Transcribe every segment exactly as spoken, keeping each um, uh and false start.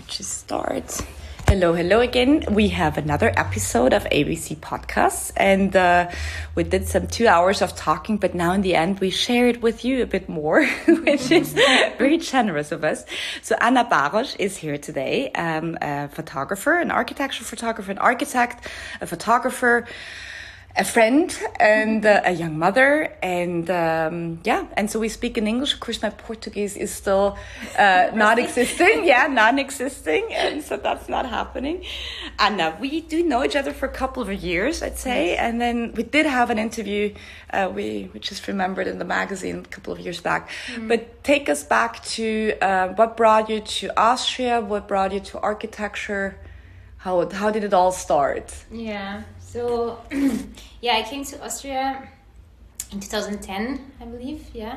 Just start. Hello, hello again. We have another episode of A B C Podcasts, and uh, we did some two hours of talking, but now in the end we share it with you a bit more, which is very generous of us. So Anna Baros is here today, um, a photographer, an architectural photographer, an architect, a photographer, a friend, and uh, a young mother, and um, yeah, and so we speak in English. Of course, my Portuguese is still uh, not existing, yeah, non-existing, and so that's not happening. And uh, we do know each other for a couple of years, I'd say, and then we did have an interview, uh, we, we just remembered in the magazine a couple of years back. Mm. But take us back to uh, what brought you to Austria, what brought you to architecture, how how did it all start? Yeah. So, yeah, I came to Austria in two thousand ten, I believe, yeah.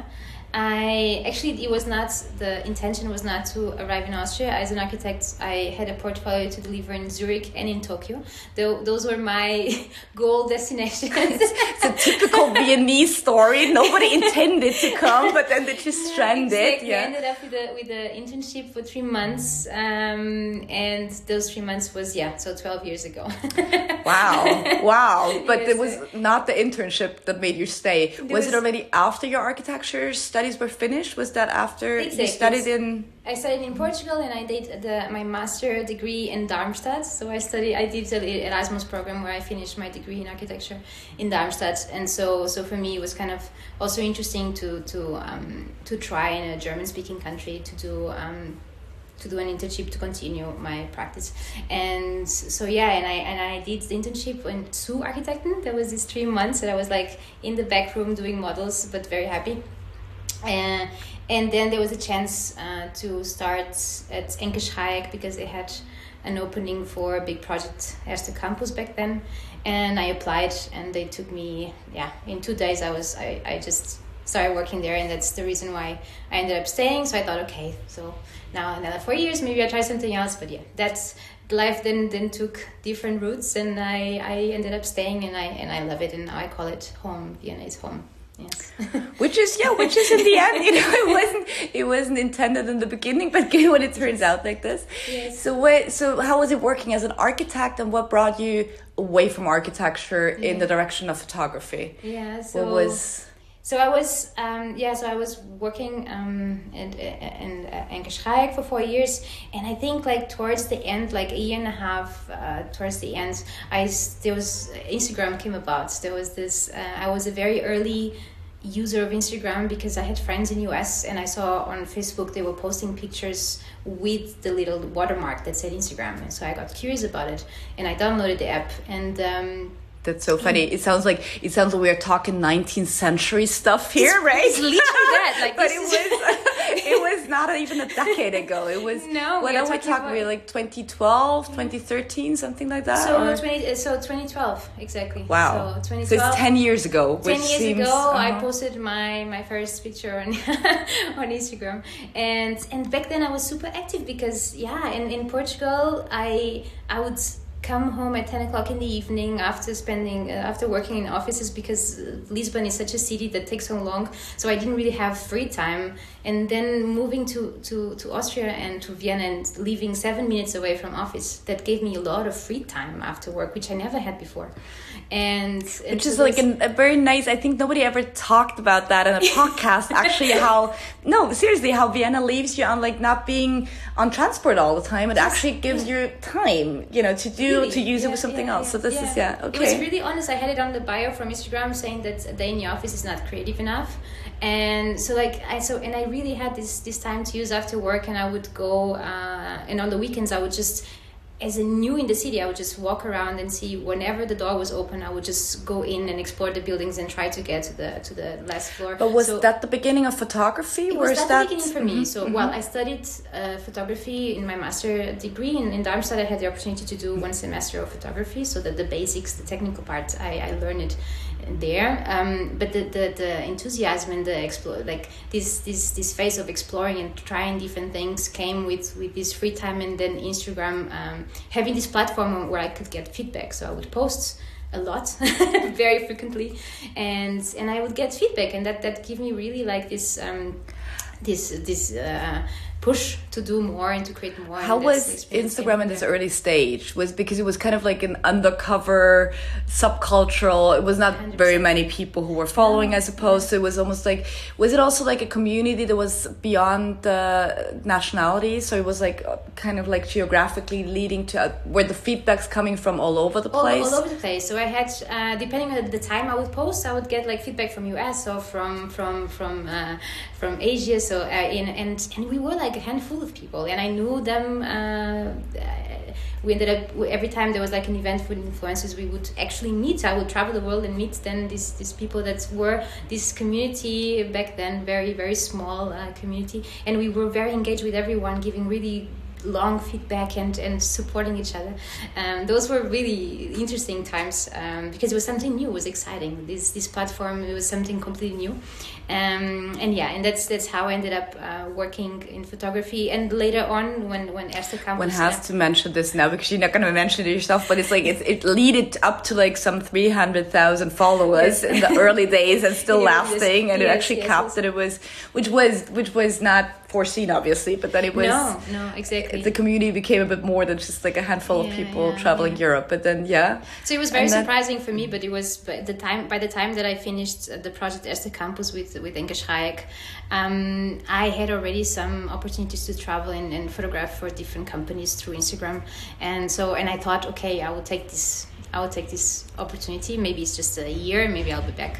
I actually, it was not, the intention was not to arrive in Austria. As an architect, I had a portfolio to deliver in Zurich and in Tokyo. Though those were my goal destinations. It's a typical Viennese story. Nobody intended to come, but then they just stranded. Exactly. Yeah. I ended up with a with an internship for three months, um, and those three months was yeah, so twelve years ago. Wow, wow! But Yes. it was not the internship that made you stay. Was, was it already after your architecture studies were finished? Was that after Exactly. you studied in? I studied in Portugal, and I did the, my master degree in Darmstadt. So I studied, I did the Erasmus program where I finished my degree in architecture in Darmstadt. And so, so for me, it was kind of also interesting to to um, to try in a German-speaking country to do. Um, to do an internship to continue my practice. And so yeah, and I and I did the internship in Zu Architekten. There was these three months that I was like in the back room doing models, but very happy. Uh, and then there was a chance uh, to start at Enke Schayek because they had an opening for a big project, Erste Campus back then. And I applied, and they took me, yeah, in two days I was, I, I just started working there, and that's the reason why I ended up staying. So I thought, okay, so now another four years, maybe I try something else. But yeah, that's life. Then then took different routes, and I, I ended up staying, and I and I love it, and now I call it home. Vienna is home. Yes. Which is yeah, which is in the end, you know, it wasn't it wasn't intended in the beginning, but when it turns out like this. Yes. So what? So how was it working as an architect, and what brought you away from architecture Yeah. in the direction of photography? Yeah. So What was? So I was, um, yeah, so I was working um, in, in uh, Enke Schayek for four years. And I think like towards the end, like a year and a half, uh, towards the end, I, there was, Instagram came about. There was this, uh, I was a very early user of Instagram because I had friends in U S and I saw on Facebook they were posting pictures with the little watermark that said Instagram. And so I got curious about it and I downloaded the app and... Um, That's so funny. It sounds like it sounds like we're talking nineteenth century stuff here, it's, right? It's literally that. Like, but this it is was it was not even a decade ago. It was no. When we are we talking? We like twenty twelve, twenty thirteen, something like that. So or? twenty. So twenty twelve exactly. Wow. So twenty twelve. So it's ten years ago. Ten which years seems, ago, uh-huh. I posted my my first picture on on Instagram, and and back then I was super active because yeah, in in Portugal I I would come home at ten o'clock in the evening after spending uh, after working in offices because Lisbon is such a city that takes so long, so I didn't really have free time. And then moving to, to, to Austria and to Vienna and living seven minutes away from office, that gave me a lot of free time after work, which I never had before. And, and which so is like an, a very nice, I think nobody ever talked about that in a podcast actually, how no seriously how Vienna leaves you on like not being on transport all the time. It Yes. actually gives Yeah. you time, you know, to do Really? to use Yeah, it with something yeah, else. So yeah, this yeah. is yeah okay. It was really honest. I had it on the bio from Instagram saying that a day in the office is not creative enough, and so like I so and I really had this this time to use after work, and I would go uh, and on the weekends I would just. As a new in the city, I would just walk around and see whenever the door was open, I would just go in and explore the buildings and try to get to the to the last floor. But was so, that the beginning of photography? It or was is that, that the beginning for mm-hmm. me. So, mm-hmm. well, I studied uh, photography in my master degree in, in Darmstadt. I had the opportunity to do one semester of photography, so that the basics, the technical part, I, I learned it there. Um, but the, the, the enthusiasm and the explore, like this this this phase of exploring and trying different things came with with this free time, and then Instagram um, having this platform where I could get feedback. So I would post a lot very frequently, and and I would get feedback, and that that gave me really like this um this this uh push to do more and to create more. How was Instagram in this early stage? Was because it was kind of like an undercover subcultural. It was not one hundred percent very many people who were following, I suppose. So it was almost like, was it also like a community that was beyond the nationality? So it was like kind of like geographically leading to uh, where the feedback's coming from all over the place. All, all over the place. So I had, uh, depending on the time I would post, I would get like feedback from U S or from from from uh, from Asia. So uh, in and and we were like a handful of people, and I knew them. Uh, we ended up every time there was like an event with influencers, we would actually meet. I would travel the world and meet then these these people that were this community back then, very very small uh, community, and we were very engaged with everyone, giving really long feedback and and supporting each other. Um, those were really interesting times um, because it was something new. It was exciting. This this platform, it was something completely new, um, and yeah, and that's that's how I ended up uh, working in photography. And later on, when when Erste Campus, one has uh, to mention this now because you're not going to mention it yourself, but it's like it it leaded up to like some three hundred thousand followers yes. in the early days and still yes, lasting, yes, and yes, it actually yes, capped yes. that it was which was which was not foreseen, obviously, but then it was no no exactly. The community became a bit more than just like a handful yeah, of people yeah, traveling yeah. Europe, but then yeah. So it was very then, surprising for me, but it was by the time by the time that I finished the project Erste Campus with with Enke Schreik, um, I had already some opportunities to travel and, and photograph for different companies through Instagram, and so and I thought, okay, I will take this. I will take this opportunity. Maybe it's just a year. Maybe I'll be back.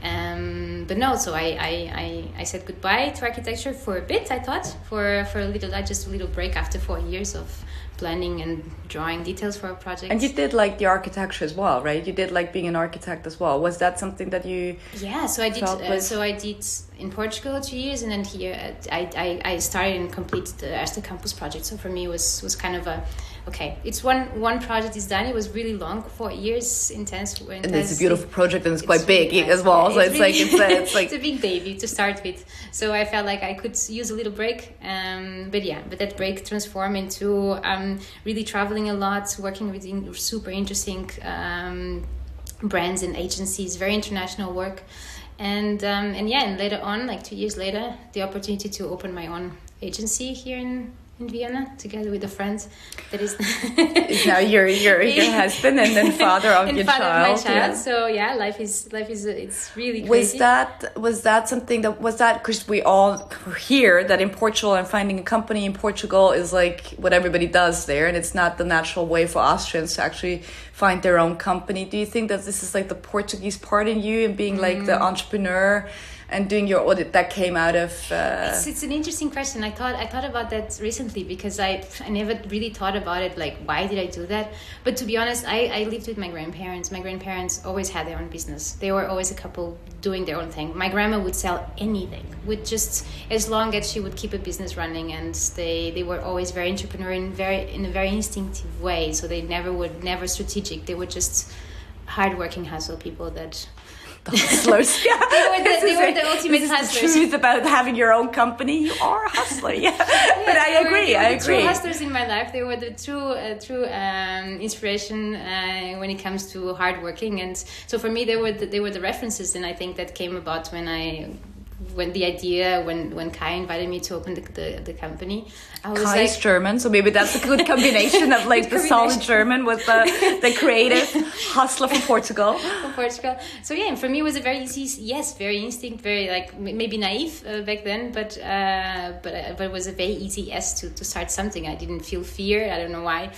Um, but no, so I, I, I, I said goodbye to architecture for a bit, I thought. For, for a little, just a little break after four years of planning and drawing details for a project. And you did like the architecture as well, right? You did like being an architect as well. Was that something that you Yeah, so I did uh, so I did in Portugal two years, and then here uh, I, I, I started and completed the Erste Campus project. So for me it was, was kind of a okay, it's one one project is done. It was really long, four years, intense. intense. And it's a beautiful project, and it's, it's quite big really as well. Yeah, so it's, it's really, like it's, a, it's like it's a big baby to start with. So I felt like I could use a little break. Um, but yeah, but that break transformed into um, really traveling a lot, working with in, super interesting um, brands and agencies, very international work, and um, and yeah, and later on, like two years later, the opportunity to open my own agency here in. in Vienna, together with a friend that is now your your your husband and then father of and your father child. Of my child. Yeah. So yeah, life is life is it's really crazy. Was that was that something that was that because we all hear that in Portugal and finding a company in Portugal is like what everybody does there, and it's not the natural way for Austrians to actually find their own company. Do you think that this is like the Portuguese part in you and being mm. like the entrepreneur? And doing your audit that came out of. Uh... It's, it's an interesting question. I thought I thought about that recently because I I never really thought about it. Like, why did I do that? But to be honest, I, I lived with my grandparents. My grandparents always had their own business. They were always a couple doing their own thing. My grandma would sell anything, with just as long as she would keep a business running. And they, they were always very entrepreneurial, in very in a very instinctive way. So they never would never strategic. They were just hardworking hustle people that. The hustlers, yeah. they were the, they were the ultimate this hustlers. Is the truth about having your own company. You are a hustler, yeah. yeah but I agree, were, I agree. The true hustlers in my life. They were the true, uh, true um, inspiration uh, when it comes to hard working. And so for me, they were the, they were the references, and I think that came about when I. When the idea, when when Kai invited me to open the the, the company, I was Kai is like, German, so maybe that's a good combination of like the solid German with the the creative hustler from Portugal. From Portugal. So yeah, and for me it was a very easy, yes, very instinct, very like maybe naive uh, back then, but uh, but uh, but it was a very easy yes to to start something. I didn't feel fear. I don't know why.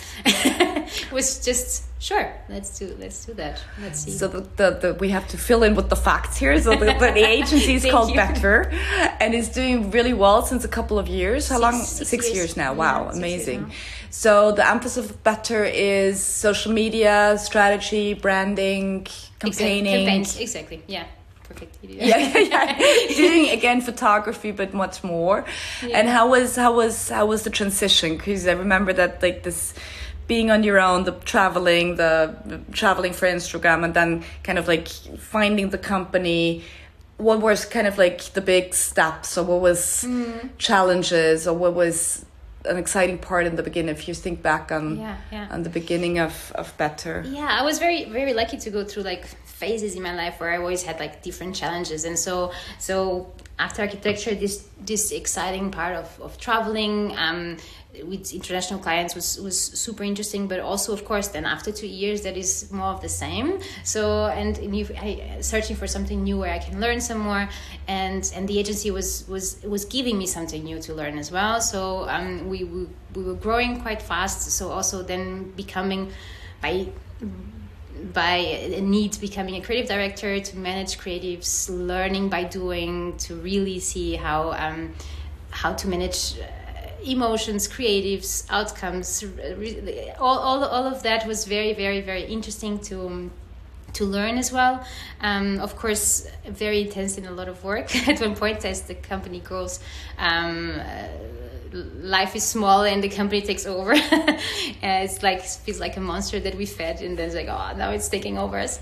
It was just. Sure, let's do let's do that. Let's see. So the, the, the we have to fill in with the facts here. So the, the, the agency is called you. Better, and is doing really well since a couple of years. How six, long? Six, six years. years now. Wow, yeah, amazing. So the emphasis of Better is social media, strategy, branding, campaigning. Exactly. Campaigns, exactly. Yeah. Perfect. Yeah, yeah, yeah. Doing again photography, but much more. Yeah. And how was how was how was the transition? Because I remember that like this. Being on your own, the traveling, the, the traveling for Instagram, and then kind of like finding the company. What was kind of like the big steps, or what was mm. challenges, or what was an exciting part in the beginning? If you think back on yeah, yeah. on the beginning of, of Better. Yeah, I was very very lucky to go through like phases in my life where I always had like different challenges, and so so after architecture, this this exciting part of, of traveling um, with international clients was, was super interesting. But also, of course, then after two years, that is more of the same. So, and, and you, I, searching for something new where I can learn some more. And and the agency was was was giving me something new to learn as well. So um, we, we we were growing quite fast. So also then becoming by by a need becoming a creative director, to manage creatives, learning by doing, to really see how um, how to manage emotions, creatives, outcomes. All all all of that was very very very interesting to. to learn as well. Um, of course, very intense and a lot of work at one point as the company grows. Um, uh, life is small and the company takes over. And it's like, feels like a monster that we fed, and then it's like, oh, now it's taking over us.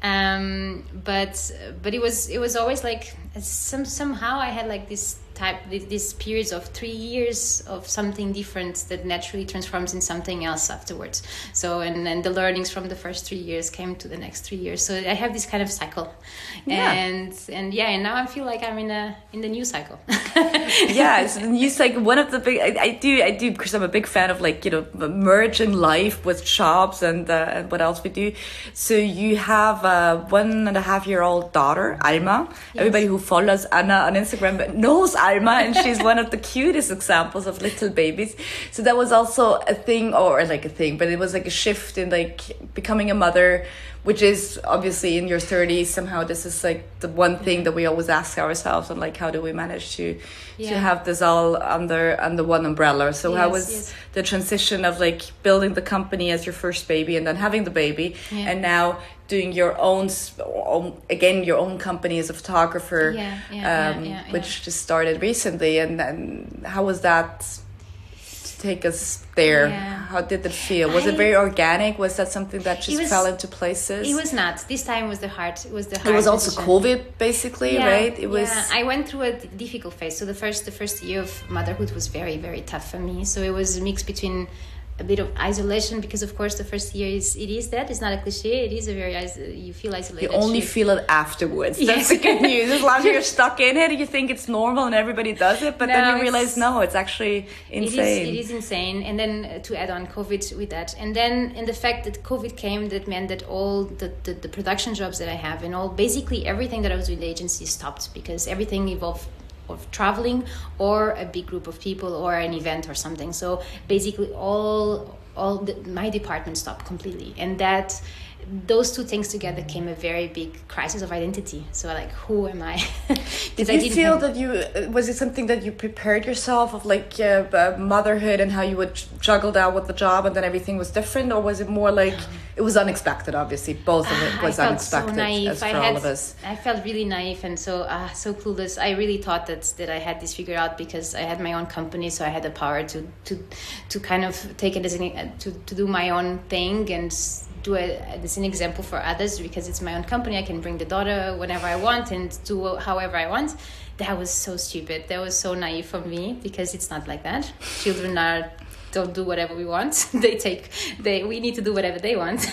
Um, but but it was it was always like some somehow I had like this type these periods of three years of something different that naturally transforms in something else afterwards. So and then the learnings from the first three years came to the next three years. So I have this kind of cycle, yeah. and and yeah, and now I feel like I'm in a in the new cycle. Yeah, it's a new cycle. One of the big I, I do I do because I'm a big fan of like you know merging life with jobs and uh, and what else we do. So you have a one and a half year old daughter, Alma. Yes. Everybody who follows Anna on Instagram knows Alma, and she's one of the cutest examples of little babies. So that was also a thing, or like a thing, but it was like a shift in like becoming a mother, which is obviously in your thirties. Somehow this is like the one thing that we always ask ourselves, and like how do we manage to yeah. to have this all under under one umbrella. So yes, how was yes. the transition of like building the company as your first baby, and then having the baby, yeah. and now doing your own, own again your own company as a photographer, yeah, yeah, um, yeah, yeah, which yeah. just started recently. And then how was that to take us there? Yeah. How did it feel? Was I, it very organic? Was that something that just was, fell into places? It was not. This time was the hard. It was the hard. It was also decision. COVID, basically, yeah, right? It was. Yeah. I went through a difficult phase. So the first, the first year of motherhood was very, very tough for me. So it was a mix between a bit of isolation, because of course the first year is it is that it's not a cliche, it is a very you feel isolated. You only feel it afterwards. That's the good news. As long as you're stuck in it, you think it's normal and everybody does it, but no, then you realize no, it's actually insane. It is, it is insane. And then uh, to add on COVID with that, and then in the fact that COVID came, that meant that all the, the the production jobs that I have and all basically everything that I was doing in the agency stopped, because everything evolved of traveling or a big group of people or an event or something. So basically all all the, my department stopped completely, and that those two things together came a very big crisis of identity. So like, who am I? Did you feel have... that you was it something that you prepared yourself of like uh, motherhood and how you would juggle that with the job, and then everything was different, or was it more like it was unexpected? Obviously both of it was I felt unexpected, so naive. as for I all had, of us. I felt really naive and so uh, so clueless. I really thought that that I had this figured out because I had my own company, so I had the power to to to kind of take it as an, to to do my own thing and do it as an example for others, because it's my own company. I can bring the daughter whenever I want and do however I want. That was so stupid. That was so naive for me, because it's not like that. Children are don't do whatever we want. They take they we need to do whatever they want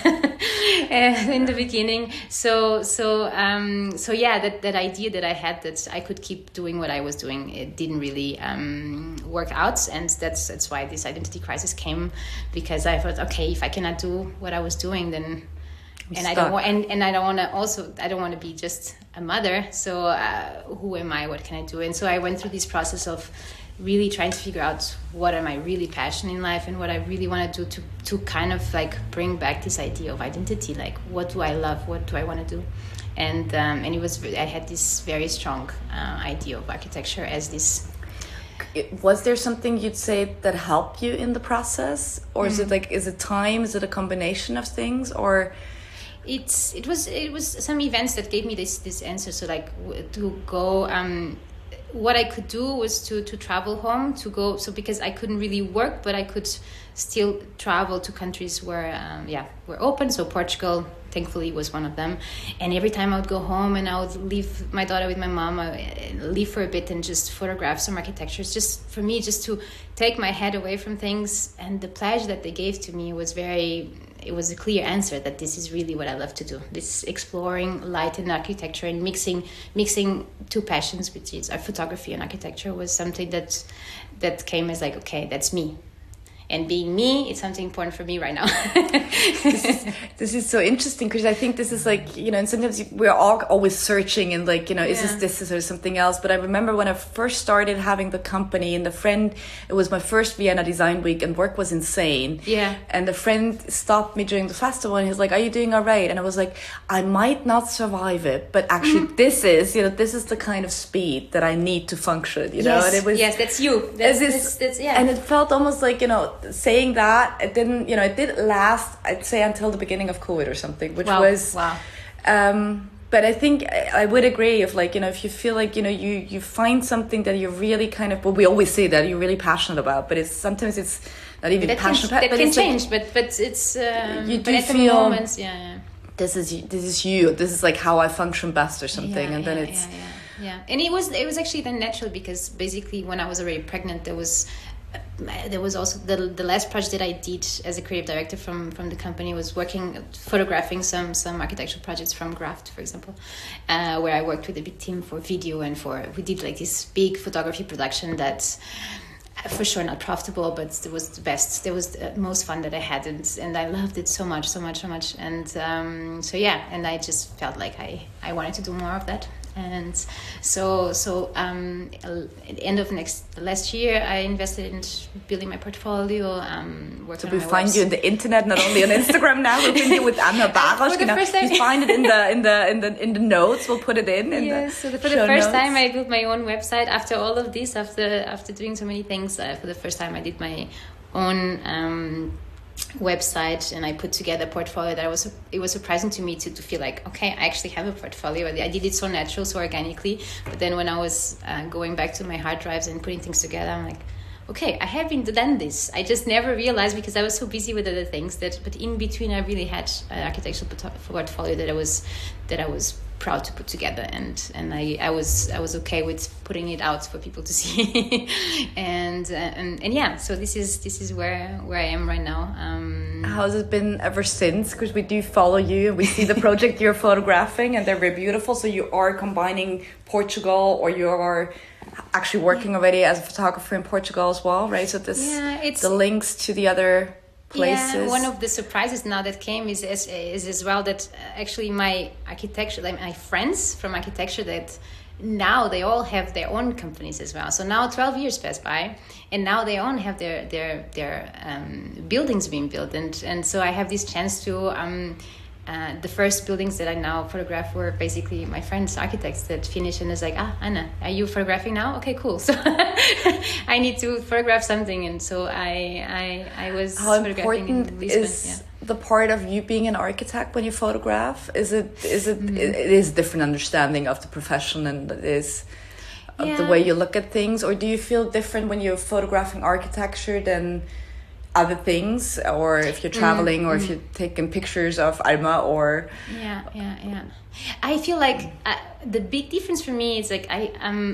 in the beginning. So so um so yeah, that that idea that I had that I could keep doing what I was doing, it didn't really um work out, and that's that's why this identity crisis came, because I thought, okay, if I cannot do what I was doing, then I'm and stuck. I don't want and, and I don't want to also I don't want to be just a mother. So uh, who am I? What can I do? And so I went through this process of really trying to figure out what am I really passionate in life and what I really want to do to to kind of like bring back this idea of identity. Like, what do I love? What do I want to do? And um, and it was I had this very strong uh, idea of architecture as this. Was there something you'd say that helped you in the process, or mm-hmm. is it like is it time? Is it a combination of things, or? It's it was it was some events that gave me this this answer. So like to go. Um, what I could do was to to travel home, to go, so because I couldn't really work, but I could still travel to countries where um, yeah were open. So Portugal thankfully was one of them, and every time I would go home and I would leave my daughter with my mom, I would leave for a bit and just photograph some architectures, just for me, just to take my head away from things. And the pleasure that they gave to me was very it was a clear answer that this is really what I love to do. This exploring light and architecture and mixing mixing two passions, which is uh, photography and architecture, was something that that came as like, okay, that's me. And being me, it's something important for me right now. this, is, this is so interesting because I think this is like, you know, and sometimes we're all always searching and like, you know, yeah. is this this or something else? But I remember when I first started having the company and the friend, it was my first Vienna Design Week and work was insane. Yeah. And the friend stopped me during the festival and he's like, are you doing all right? And I was like, I might not survive it, but actually mm-hmm. this is, you know, this is the kind of speed that I need to function, you know? Yes, and it was, yes, that's you. That's, this, that's, that's, yeah. And it felt almost like, you know, saying that, it didn't, you know, it did last, I'd say, until the beginning of COVID or something, which wow. was, wow. Um, but I think I, I would agree if, like, you know, if you feel like, you know, you, you find something that you're really kind of, well, we always say that you're really passionate about, but it's sometimes it's not even that passionate can, about, that but can it's change, like, but but it's um, you do but at feel the moments, yeah, yeah. This is this is you. This is like how I function best or something, yeah, and then yeah, it's yeah, yeah, yeah. And it was it was actually then natural because basically when I was already pregnant, there was. There was also the the last project that I did as a creative director from, from the company was working photographing some some architectural projects from Graft, for example, uh, where I worked with a big team for video and for we did like this big photography production that for sure not profitable, but it was the best. It was the most fun that I had, and and I loved it so much, so much, so much. And um, so yeah, and I just felt like I I wanted to do more of that. And so, so um, at the end of next last year, I invested in building my portfolio. Um, so we find website. You on the internet, not only on Instagram now. We'll find you with Anna Barosch. You know, you find it in the in the in the in the notes. We'll put it in. in yes. The so for the first notes. time, I built my own website. After all of this, after after doing so many things, uh, for the first time, I did my own. Um, website and I put together a portfolio that was it was surprising to me to, to feel like okay I actually have a portfolio. I did it so natural, so organically, but then when I was uh, going back to my hard drives and putting things together, I'm like okay, I haven't done this. I just never realized because I was so busy with other things that but in between I really had an architectural portfolio that I was that I was proud to put together, and and I, I was I was okay with putting it out for people to see. and, uh, and and yeah, so this is this is where where I am right now. Um, How has it been ever since? Because we do follow you and we see the project you're photographing and they're very beautiful. So you are combining Portugal, or you are actually working already as a photographer in Portugal as well, right? So this yeah, it's the links to the other places. Yeah, one of the surprises now that came is is, is as well that actually my architecture, like my friends from architecture, that now they all have their own companies as well. So now twelve years passed by, and now they all have their their their um, buildings being built, and and so I have this chance to. Um, Uh, the first buildings that I now photograph were basically my friends, architects, that finished and is like, ah, Anna, are you photographing now? Okay, cool. So I need to photograph something, and so I I, I was How photographing important in Lisbon. is yeah. the part of you being an architect when you photograph? Is it is it Mm-hmm. it, it is a different understanding of the profession and it is of Yeah. the way you look at things, or do you feel different when you're photographing architecture than other things, or if you're traveling, mm-hmm. or if you're taking pictures of Alma, or yeah yeah yeah I feel like uh, the big difference for me is like I um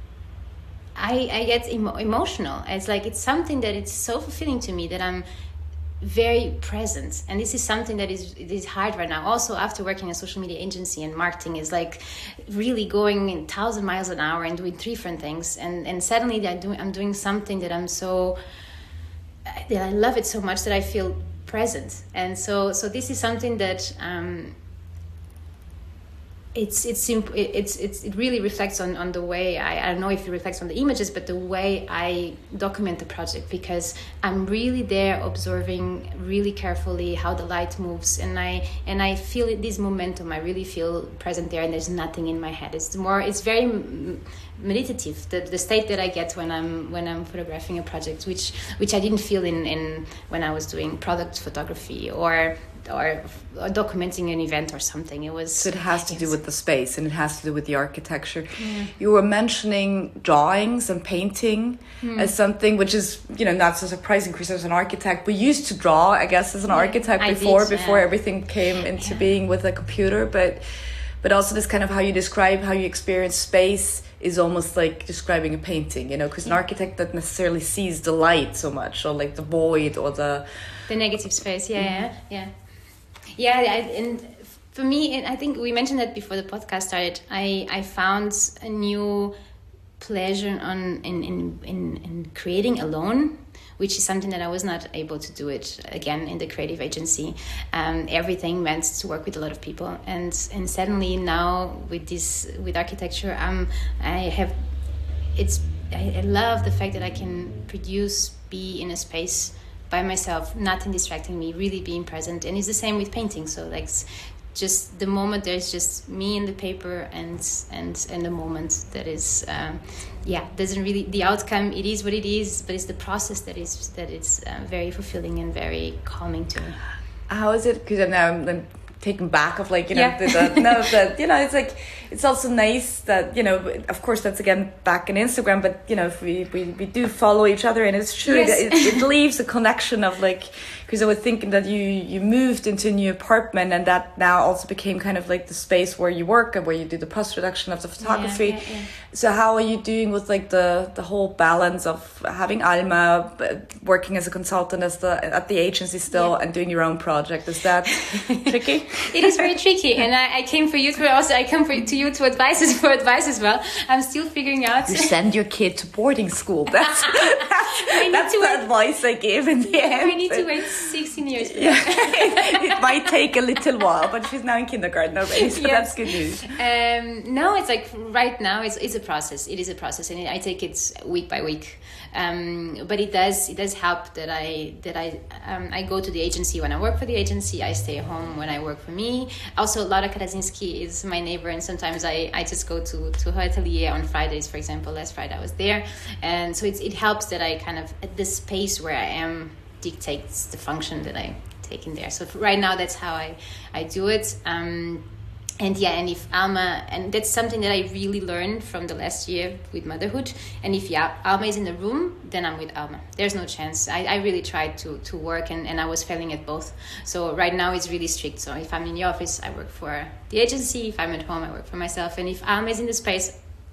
I I get emo- emotional. It's like it's something that it's so fulfilling to me that I'm very present, and this is something that is it is hard right now. Also, after working in a social media agency and marketing, is like really going in thousand miles an hour and doing three different things, and and suddenly I do I'm doing something that I'm so that I love it so much that I feel present. And so so this is something that um it's it's simple it's it's it really reflects on on the way I, I don't know if it reflects on the images, but the way I document the project, because I'm really there observing really carefully how the light moves, and I and I feel this momentum. I really feel present there, and there's nothing in my head. It's more it's very meditative, the the state that I get when I'm when I'm photographing a project, which which I didn't feel in in when I was doing product photography or or documenting an event or something. It was so it has to do with the space, and it has to do with the architecture. Yeah. You were mentioning drawings and painting mm. as something which is, you know, not so surprising because as an architect we used to draw, I guess, as an yeah, architect I before did, before yeah. everything came into yeah. being with a computer, but but also this kind of how you describe how you experience space is almost like describing a painting, you know, because Yeah. an architect that necessarily sees the light so much, or like the void or the The negative space, yeah, mm-hmm. yeah, yeah, yeah. I, and for me, and I think we mentioned that before the podcast started. I I found a new pleasure on in in in, in creating alone, which is something that I was not able to do it again in the creative agency. Um, everything meant to work with a lot of people, and and suddenly now with this with architecture, um, I have it's I, I love the fact that I can produce, be in a space by myself, nothing distracting me, really being present. And it's the same with painting. So like just the moment, there's just me and the paper and and and the moment that is um, yeah doesn't really, the outcome, it is what it is, but it's the process that is that is uh, very fulfilling and very calming to me. How is it, because now I'm, I'm taken back of like, you know, yeah. the, the, no, that, you know, it's like, it's also nice that, you know, of course that's again back in Instagram, but you know, if we, we, we do follow each other, and it's true, yes. it, it leaves a connection of like, because I was thinking that you, you moved into a new apartment, and that now also became kind of like the space where you work and where you do the post-production of the photography. Yeah, yeah, yeah. So how are you doing with like the, the whole balance of having Alma, working as a consultant as the, at the agency still, yeah. and doing your own project? Is that tricky? It is very tricky, and I, I came for you to also I come for, to you to advice for advice as well. I'm still figuring out. You send your kid to boarding school. That's that's, that's the wait. advice I gave in the yeah, end. We need to wait sixteen years. For yeah. It might take a little while, but she's now in kindergarten already, so yes. That's good news. Um, no, it's like right now it's it's a process. It is a process, and I take it week by week. Um, but it does it does help that I that I um, I go to the agency when I work for the agency. I stay home when I work for me. Also, Laura Karazinski is my neighbor, and sometimes I, I just go to, to her atelier on Fridays. For example, last Friday I was there, and so it's, it helps that I kind of at the space where I am dictates the function that I take in there. So right now that's how I I do it. Um, And yeah, and if Alma, and that's something that I really learned from the last year with motherhood. And if yeah, Alma is in the room, then I'm with Alma. There's no chance. I, I really tried to, to work, and, and I was failing at both. So right now it's really strict. So if I'm in the office, I work for the agency. If I'm at home, I work for myself. And if Alma is in the space,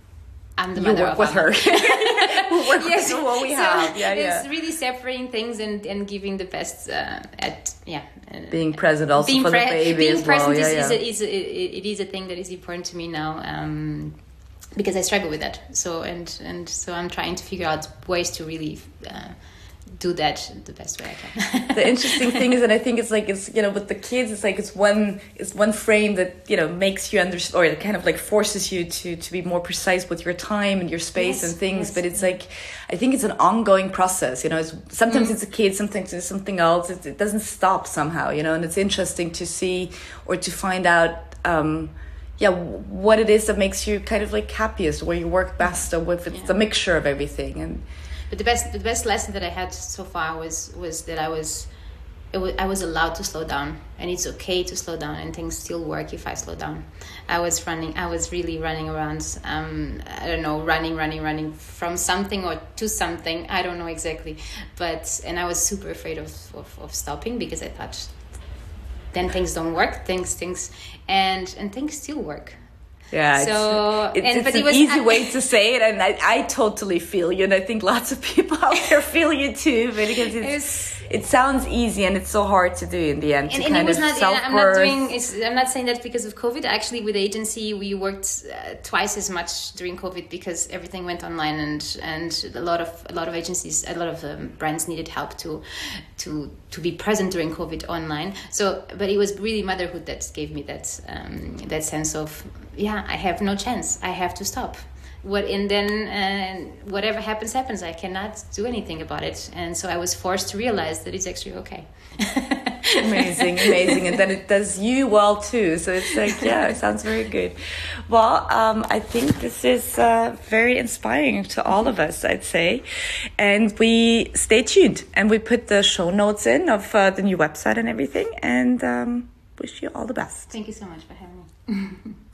I'm the you mother work of with Alma. her. We'll work yes. with what we so have. Yeah, it's yeah. really separating things and, and giving the best uh, at yeah. Being present also being for pre- the baby being as well. present Yeah, is, yeah. is, a, is a, it, it is a thing that is important to me now, um, because I struggle with that. So and and so I'm trying to figure out ways to really uh, do that the best way I can. The interesting thing is, and I think it's like, it's, you know, with the kids, it's like it's one it's one frame that, you know, makes you understand, or it kind of like forces you to to be more precise with your time and your space. Yes, and things. yes. But it's like, I think it's an ongoing process, you know. It's, sometimes mm. it's a kid, sometimes it's something else. It, it doesn't stop somehow, you know. And it's interesting to see or to find out um yeah what it is that makes you kind of like happiest, where you work best, or if it's Yeah. a mixture of everything. And But the best the best lesson that I had so far was was that I was it was, I was allowed to slow down, and it's okay to slow down, and things still work if I slow down. I was running I was really running around, um I don't know, running running running from something or to something, I don't know exactly, but and I was super afraid of of, of stopping, because I thought then things don't work, things things and and things still work. Yeah, so it's, it's, and, it's but an it was, easy I, way to say it, and I, I totally feel you, and I think lots of people out there feel you too, because it's, it, was, it sounds easy, and it's so hard to do in the end. And, to and kind it was of not. self-worth. I'm not doing. It's, I'm not saying that because of COVID. Actually, with the agency, we worked uh, twice as much during COVID because everything went online, and and a lot of a lot of agencies, a lot of um, brands needed help to to to be present during COVID online. So, but it was really motherhood that gave me that um, that sense of, yeah, I have no chance. I have to stop. What and then uh, whatever happens, happens. I cannot do anything about it, and so I was forced to realize that it's actually okay. Amazing, amazing, and then it does you well too. So it's like, yeah, it sounds very good. Well, um, I think this is uh, very inspiring to all of us, I'd say, and we stay tuned, and we put the show notes in of uh, the new website and everything, and um, wish you all the best. Thank you so much for having me.